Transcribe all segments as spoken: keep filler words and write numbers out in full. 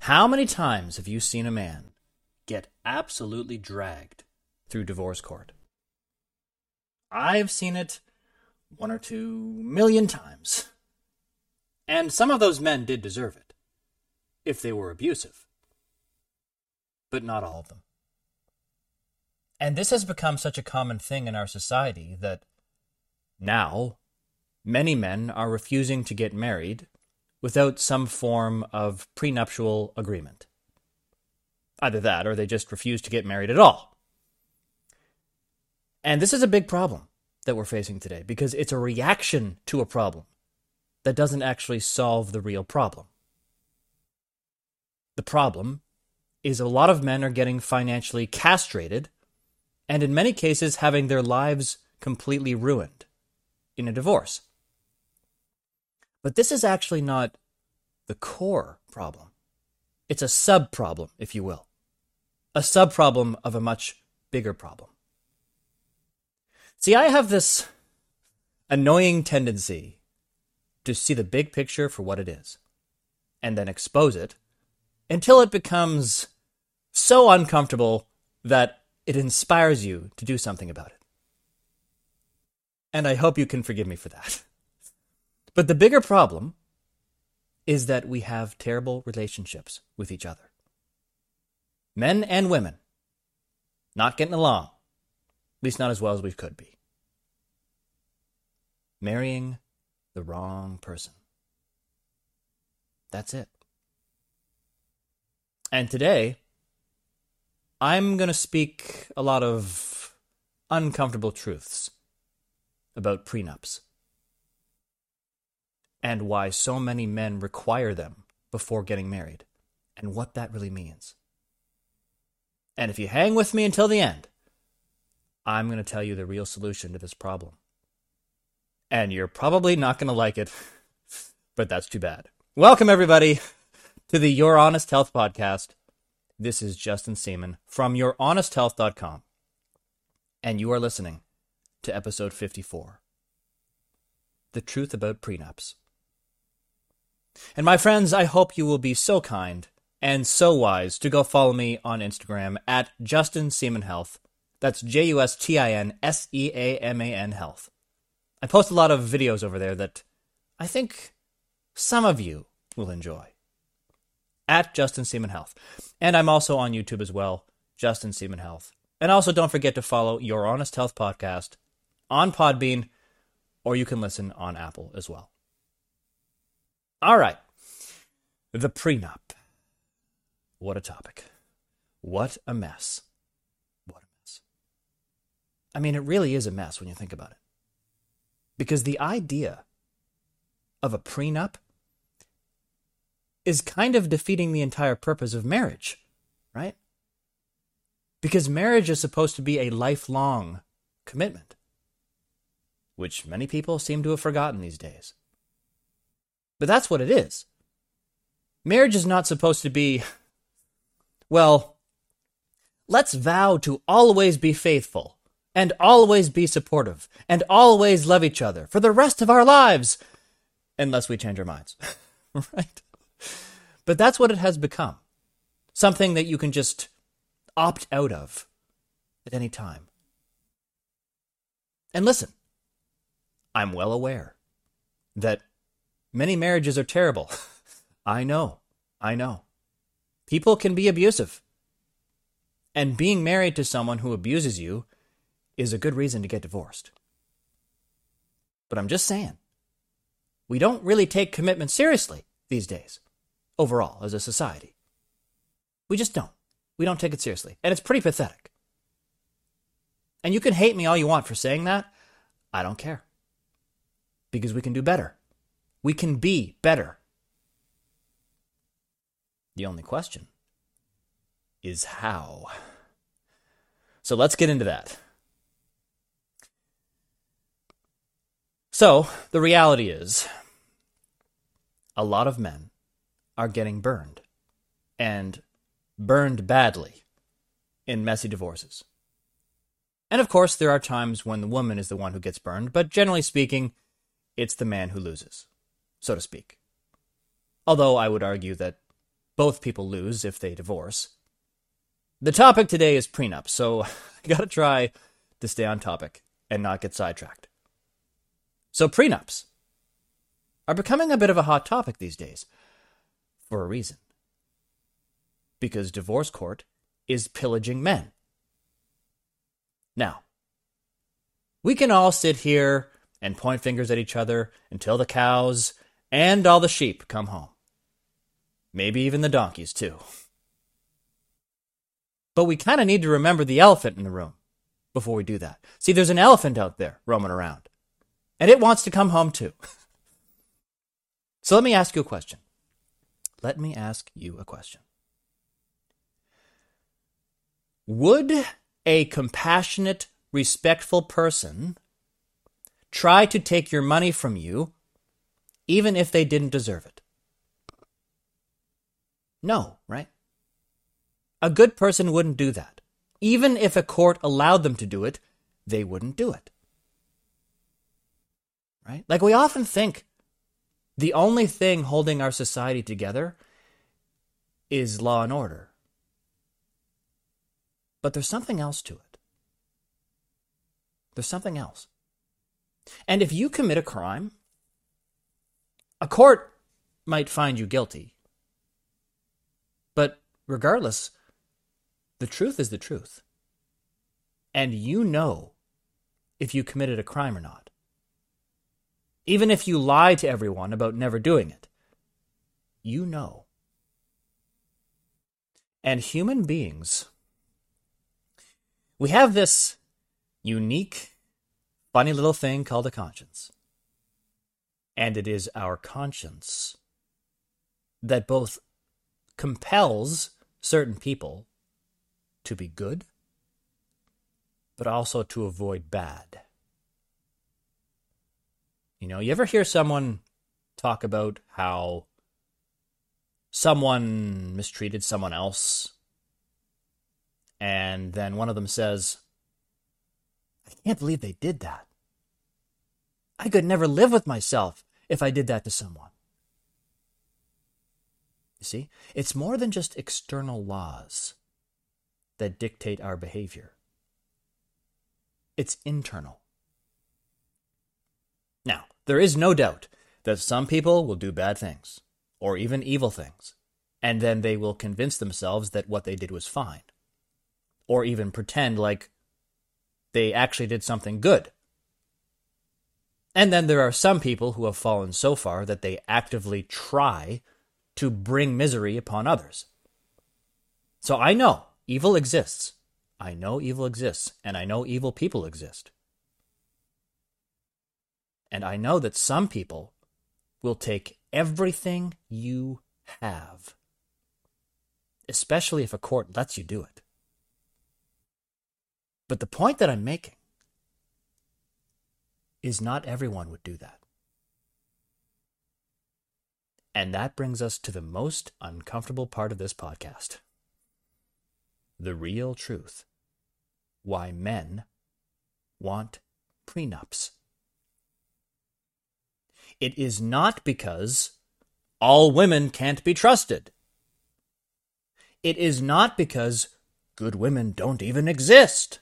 How many times have you seen a man get absolutely dragged through divorce court? I've seen it one or two million times. And some of those men did deserve it, if they were abusive. But not all of them. And this has become such a common thing in our society that now many men are refusing to get married without some form of prenuptial agreement. Either that, or they just refuse to get married at all. And this is a big problem that we're facing today, because it's a reaction to a problem that doesn't actually solve the real problem. The problem is a lot of men are getting financially castrated, and in many cases having their lives completely ruined in a divorce. But this is actually not the core problem. It's a sub-problem, if you will. A sub-problem of a much bigger problem. See, I have this annoying tendency to see the big picture for what it is, and then expose it until it becomes so uncomfortable that it inspires you to do something about it. And I hope you can forgive me for that. But the bigger problem is that we have terrible relationships with each other. Men and women not getting along, at least not as well as we could be. Marrying the wrong person. That's it. And today, I'm going to speak a lot of uncomfortable truths about prenups and why so many men require them before getting married and what that really means. And if you hang with me until the end, I'm going to tell you the real solution to this problem. And you're probably not going to like it, but that's too bad. Welcome, everybody, to the Your Honest Health Podcast. This is Justin Seaman from your honest health dot com, and you are listening to episode fifty-four, The Truth About Prenups. And my friends, I hope you will be so kind and so wise to go follow me on Instagram at Justin Seaman Health. That's J U S T I N S E A M A N Health. I post a lot of videos over there that I think some of you will enjoy. At Justin Seaman Health. And I'm also on YouTube as well, Justin Seaman Health. And also don't forget to follow Your Honest Health Podcast on Podbean, or you can listen on Apple as well. All right. The prenup. What a topic. What a mess. What a mess. I mean, it really is a mess when you think about it. Because the idea of a prenup is kind of defeating the entire purpose of marriage, right? Because marriage is supposed to be a lifelong commitment, which many people seem to have forgotten these days. But that's what it is. Marriage is not supposed to be, well, let's vow to always be faithful, and always be supportive, and always love each other for the rest of our lives, unless we change our minds, right? But that's what it has become. Something that you can just opt out of at any time. And listen, I'm well aware that many marriages are terrible. I know, I know. People can be abusive. And being married to someone who abuses you is a good reason to get divorced. But I'm just saying, we don't really take commitment seriously these days. Overall, as a society. We just don't. We don't take it seriously. And it's pretty pathetic. And you can hate me all you want for saying that. I don't care. Because we can do better. We can be better. The only question is how. So let's get into that. So, the reality is, a lot of men are getting burned, and burned badly, in messy divorces. And of course, there are times when the woman is the one who gets burned, but generally speaking, it's the man who loses, so to speak. Although I would argue that both people lose if they divorce. The topic today is prenup, so I gotta try to stay on topic and not get sidetracked. So prenups are becoming a bit of a hot topic these days for a reason. Because divorce court is pillaging men. Now, we can all sit here and point fingers at each other until the cows and all the sheep come home. Maybe even the donkeys, too. But we kind of need to remember the elephant in the room before we do that. See, there's an elephant out there roaming around, and it wants to come home, too. So let me ask you a question. Let me ask you a question. Would a compassionate, respectful person try to take your money from you even if they didn't deserve it? No, right? A good person wouldn't do that. Even if a court allowed them to do it, they wouldn't do it. Right? Like, we often think the only thing holding our society together is law and order. But there's something else to it. There's something else. And if you commit a crime, a court might find you guilty. But regardless, the truth is the truth. And you know if you committed a crime or not. Even if you lie to everyone about never doing it, you know. And human beings, we have this unique, funny little thing called a conscience. And it is our conscience that both compels certain people to be good, but also to avoid bad. You know, you ever hear someone talk about how someone mistreated someone else, and then one of them says, I can't believe they did that. I could never live with myself if I did that to someone. You see, it's more than just external laws that dictate our behavior. It's internal. Now, there is no doubt that some people will do bad things, or even evil things, and then they will convince themselves that what they did was fine, or even pretend like they actually did something good. And then there are some people who have fallen so far that they actively try to bring misery upon others. So I know evil exists. I know evil exists, and I know evil people exist. And I know that some people will take everything you have, especially if a court lets you do it. But the point that I'm making is not everyone would do that. And that brings us to the most uncomfortable part of this podcast. The real truth. Why men want prenups. It is not because all women can't be trusted. It is not because good women don't even exist.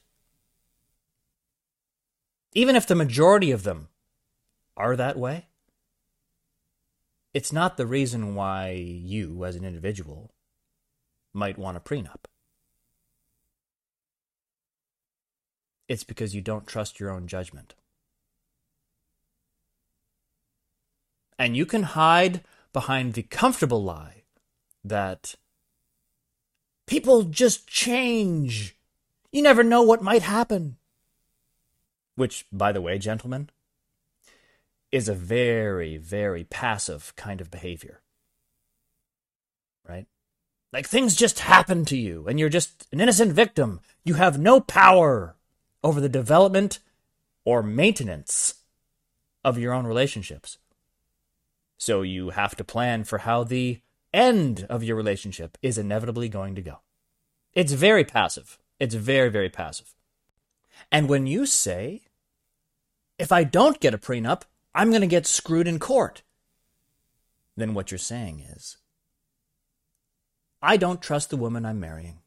Even if the majority of them are that way, it's not the reason why you, as an individual, might want a prenup. It's because you don't trust your own judgment. And you can hide behind the comfortable lie that people just change. You never know what might happen. Which, by the way, gentlemen, is a very, very passive kind of behavior. Right? Like, things just happen to you, and you're just an innocent victim. You have no power over the development or maintenance of your own relationships. So you have to plan for how the end of your relationship is inevitably going to go. It's very passive. It's very, very passive. And when you say, if I don't get a prenup, I'm going to get screwed in court, then what you're saying is, I don't trust the woman I'm marrying.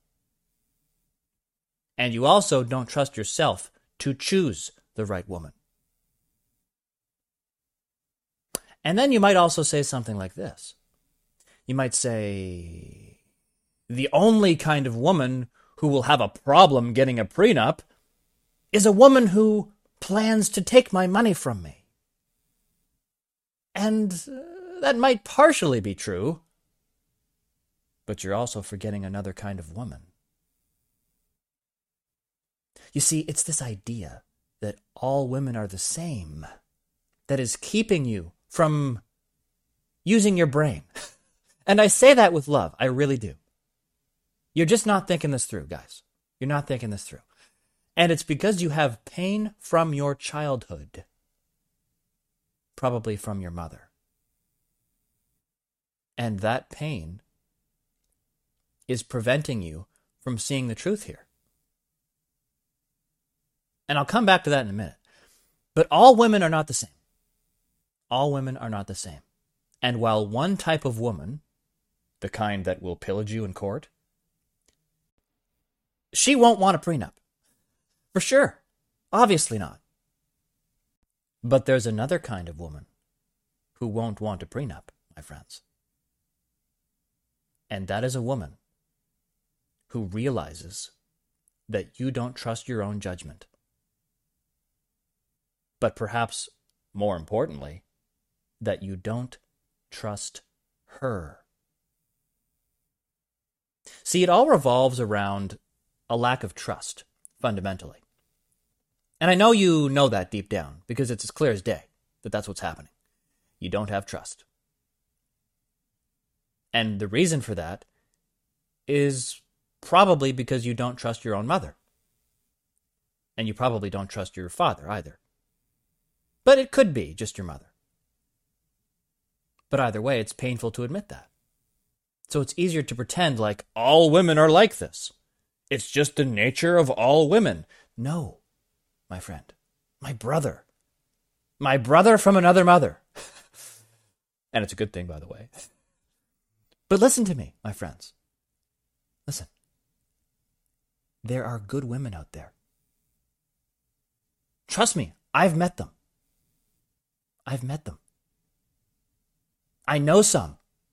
And you also don't trust yourself to choose the right woman. And then you might also say something like this. You might say, the only kind of woman who will have a problem getting a prenup is a woman who plans to take my money from me. And uh, that might partially be true, but you're also forgetting another kind of woman. You see, it's this idea that all women are the same that is keeping you from using your brain. And I say that with love. I really do. You're just not thinking this through, guys. You're not thinking this through. And it's because you have pain from your childhood. Probably from your mother. And that pain is preventing you from seeing the truth here. And I'll come back to that in a minute. But all women are not the same. All women are not the same. And while one type of woman, the kind that will pillage you in court, she won't want a prenup. For sure. Obviously not. But there's another kind of woman who won't want a prenup, my friends. And that is a woman who realizes that you don't trust your own judgment. But perhaps more importantly, that you don't trust her. See, it all revolves around a lack of trust, fundamentally. And I know you know that deep down, because it's as clear as day that that's what's happening. You don't have trust. And the reason for that is probably because you don't trust your own mother. And you probably don't trust your father either. But it could be just your mother. But either way, it's painful to admit that. So it's easier to pretend like all women are like this. It's just the nature of all women. No, my friend, my brother, my brother from another mother. And it's a good thing, by the way. But listen to me, my friends. Listen. There are good women out there. Trust me, I've met them. I've met them. I know some.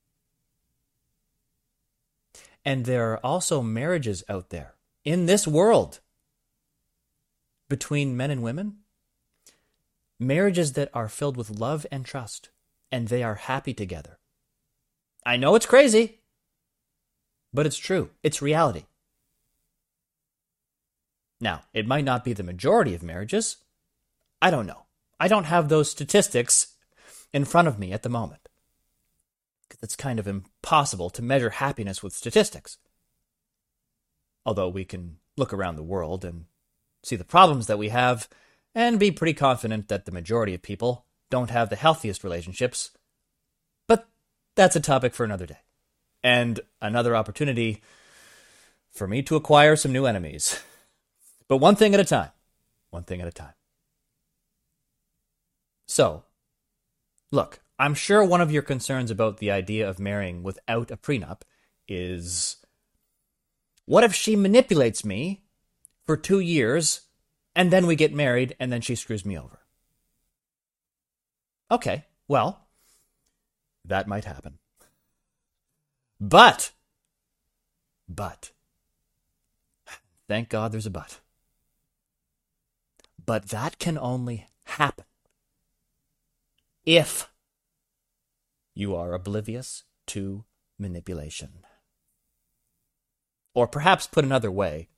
And there are also marriages out there in this world between men and women. Marriages that are filled with love and trust, and they are happy together. I know it's crazy, but it's true. It's reality. Now, it might not be the majority of marriages. I don't know. I don't have those statistics in front of me at the moment. It's kind of impossible to measure happiness with statistics. Although we can look around the world and see the problems that we have and be pretty confident that the majority of people don't have the healthiest relationships. But that's a topic for another day. And another opportunity for me to acquire some new enemies. But one thing at a time. One thing at a time. So, look, I'm sure one of your concerns about the idea of marrying without a prenup is, what if she manipulates me for two years and then we get married and then she screws me over? Okay, well, that might happen. But, but, thank God there's a but. But that can only happen if you are oblivious to manipulation. Or perhaps put another way,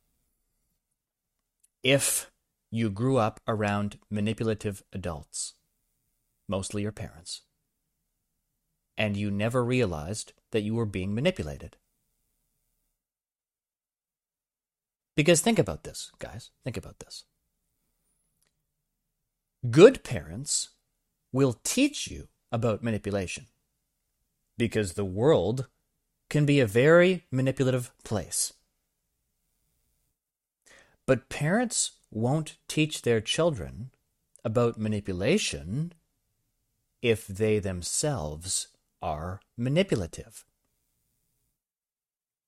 if you grew up around manipulative adults, mostly your parents, and you never realized that you were being manipulated. Because think about this, guys. Think about this. Good parents will teach you about manipulation, because the world can be a very manipulative place. But parents won't teach their children about manipulation if they themselves are manipulative.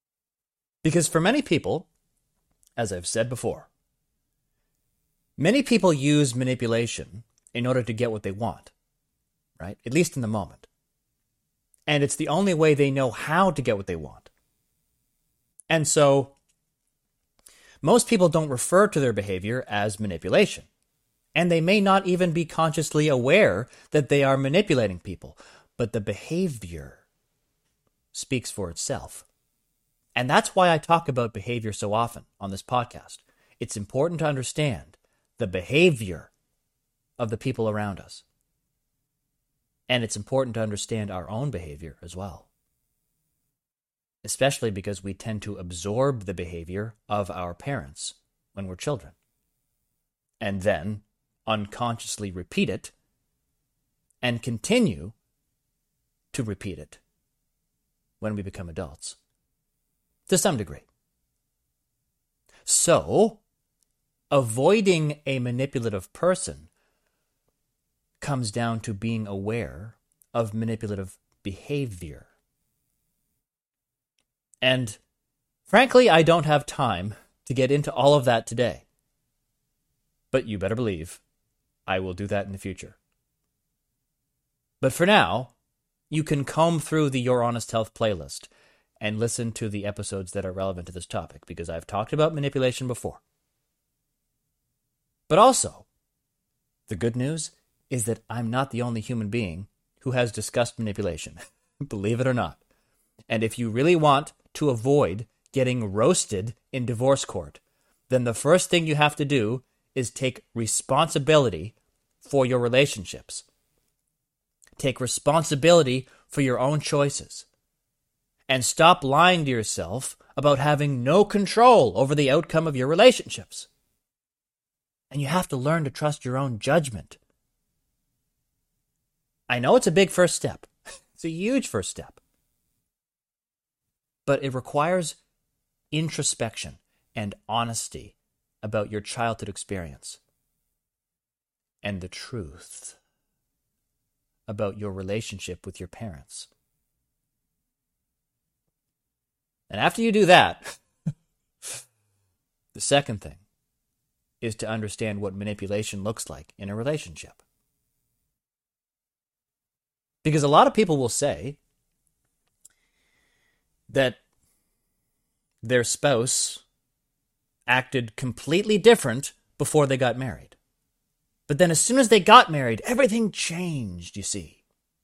Because for many people, as I've said before, many people use manipulation in order to get what they want, right? At least in the moment. And it's the only way they know how to get what they want. And so most people don't refer to their behavior as manipulation. And they may not even be consciously aware that they are manipulating people. But the behavior speaks for itself. And that's why I talk about behavior so often on this podcast. It's important to understand the behavior of the people around us. And it's important to understand our own behavior as well. Especially because we tend to absorb the behavior of our parents when we're children. And then unconsciously repeat it and continue to repeat it when we become adults. To some degree. So, avoiding a manipulative person comes down to being aware of manipulative behavior. And frankly, I don't have time to get into all of that today. But you better believe I will do that in the future. But for now, you can comb through the Your Honest Health playlist and listen to the episodes that are relevant to this topic, because I've talked about manipulation before. But also, the good news is that I'm not the only human being who has discussed manipulation, believe it or not. And if you really want to avoid getting roasted in divorce court, then the first thing you have to do is take responsibility for your relationships. Take responsibility for your own choices. And stop lying to yourself about having no control over the outcome of your relationships. And you have to learn to trust your own judgment. I know it's a big first step. It's a huge first step. But it requires introspection and honesty about your childhood experience. And the truth about your relationship with your parents. And after you do that, the second thing is to understand what manipulation looks like in a relationship. Because a lot of people will say that their spouse acted completely different before they got married. But then as soon as they got married, everything changed, you see.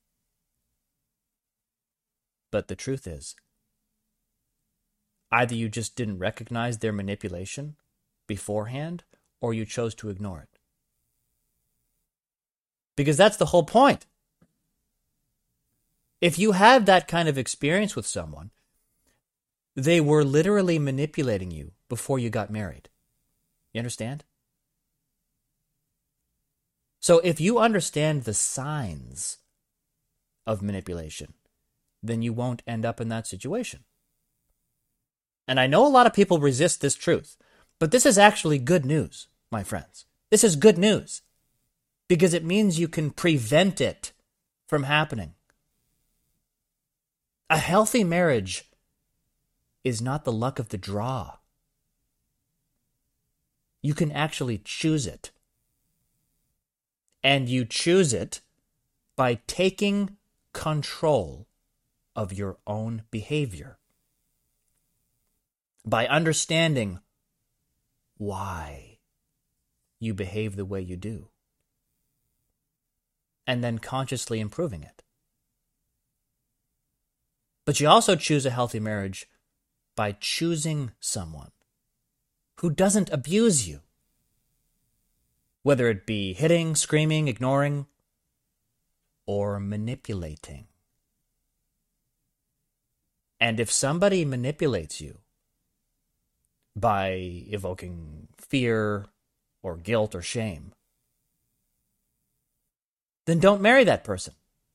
But the truth is, either you just didn't recognize their manipulation beforehand, or you chose to ignore it. Because that's the whole point. If you had that kind of experience with someone, they were literally manipulating you before you got married. You understand? So if you understand the signs of manipulation, then you won't end up in that situation. And I know a lot of people resist this truth, but this is actually good news, my friends. This is good news because it means you can prevent it from happening. A healthy marriage is not the luck of the draw. You can actually choose it. And you choose it by taking control of your own behavior. By understanding why you behave the way you do. And then consciously improving it. But you also choose a healthy marriage by choosing someone who doesn't abuse you. Whether it be hitting, screaming, ignoring, or manipulating. And if somebody manipulates you by evoking fear or guilt or shame, then don't marry that person.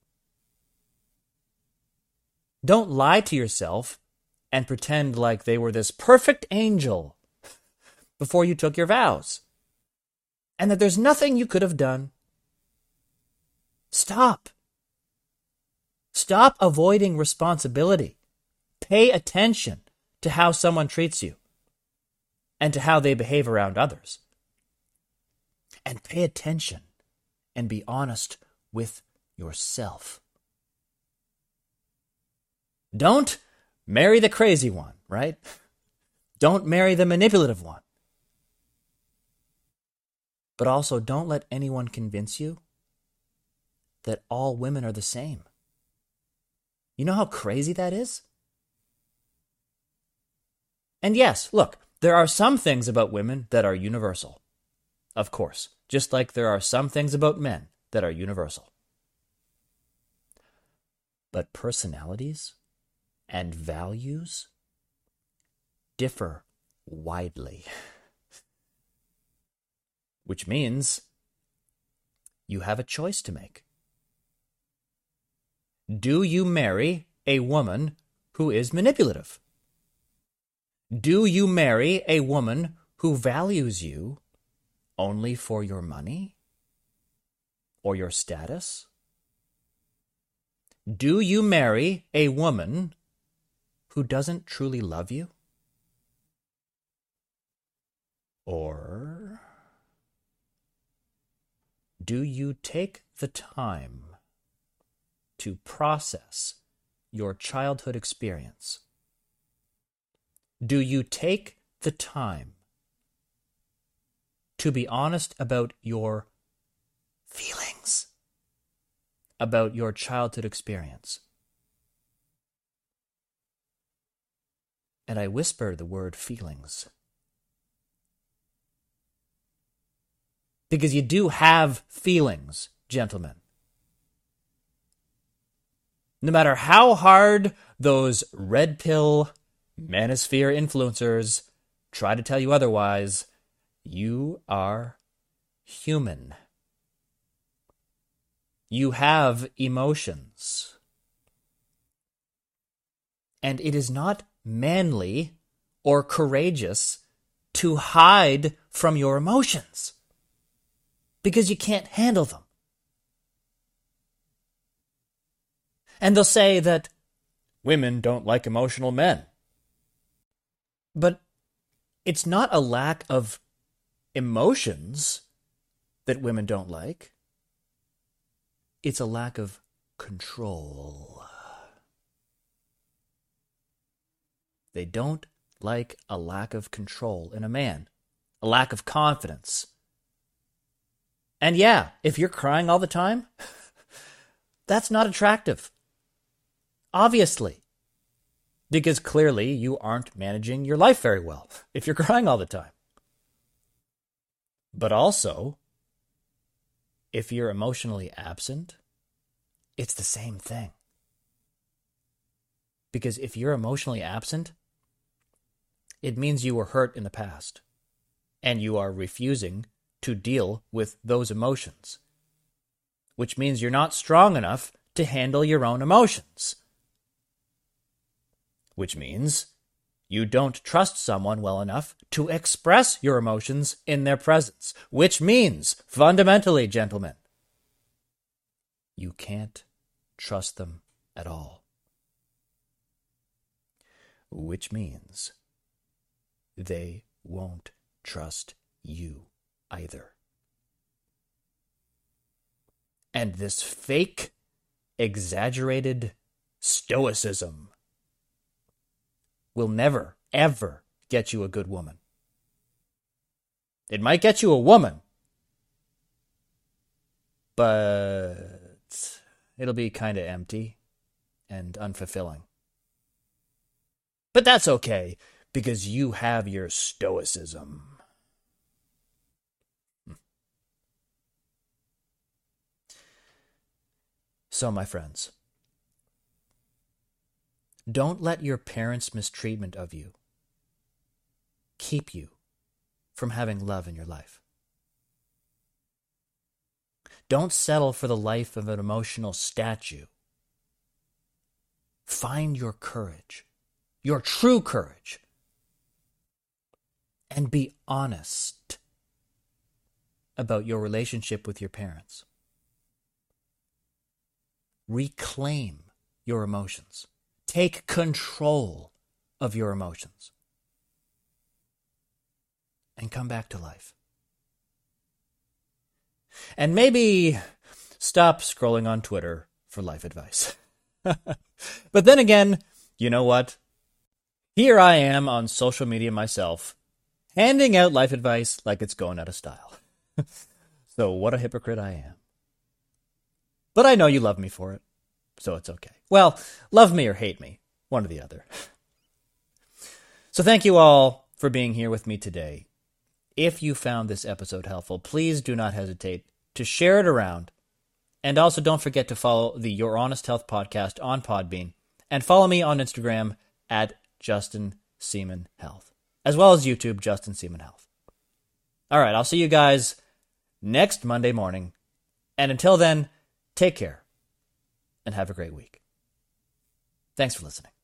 Don't lie to yourself and pretend like they were this perfect angel before you took your vows, and that there's nothing you could have done. Stop. Stop avoiding responsibility. Pay attention to how someone treats you and to how they behave around others. And pay attention and be honest with yourself. Don't marry the crazy one, right? Don't marry the manipulative one. But also, don't let anyone convince you that all women are the same. You know how crazy that is? And yes, look, there are some things about women that are universal. Of course, just like there are some things about men that are universal. But personalities and values differ widely. Which means you have a choice to make. Do you marry a woman who is manipulative? Do you marry a woman who values you only for your money or your status? Do you marry a woman who doesn't truly love you? Or do you take the time to process your childhood experience? Do you take the time to be honest about your feelings, about your childhood experience? And I whisper the word feelings, because you do have feelings, gentlemen. No matter how hard those red pill manosphere influencers try to tell you otherwise, you are human. You have emotions. And it is not manly or courageous to hide from your emotions, because you can't handle them. And they'll say that women don't like emotional men. But it's not a lack of emotions that women don't like. It's a lack of control. They don't like a lack of control in a man, a lack of confidence. And yeah, if you're crying all the time, that's not attractive. Obviously. Because clearly you aren't managing your life very well if you're crying all the time. But also, if you're emotionally absent, it's the same thing. Because if you're emotionally absent, it means you were hurt in the past, and you are refusing to deal with those emotions, which means you're not strong enough to handle your own emotions, which means you don't trust someone well enough to express your emotions in their presence, which means, fundamentally, gentlemen, you can't trust them at all. Which means they won't trust you either. And this fake, exaggerated stoicism will never, ever get you a good woman. It might get you a woman, but it'll be kind of empty and unfulfilling. But that's okay, because you have your stoicism. So, my friends, don't let your parents' mistreatment of you keep you from having love in your life. Don't settle for the life of an emotional statue. Find your courage, your true courage, and be honest about your relationship with your parents. Reclaim your emotions. Take control of your emotions and come back to life. And maybe stop scrolling on Twitter for life advice. But then again, you know what? Here I am on social media myself, handing out life advice like it's going out of style. So what a hypocrite I am. But I know you love me for it, so it's okay. Well, love me or hate me, one or the other. So thank you all for being here with me today. If you found this episode helpful, please do not hesitate to share it around. And also don't forget to follow the Your Honest Health podcast on Podbean. And follow me on Instagram at Justin Seaman Health, as well as YouTube, Justin Seaman Health. All right, I'll see you guys next Monday morning. And until then, take care and have a great week. Thanks for listening.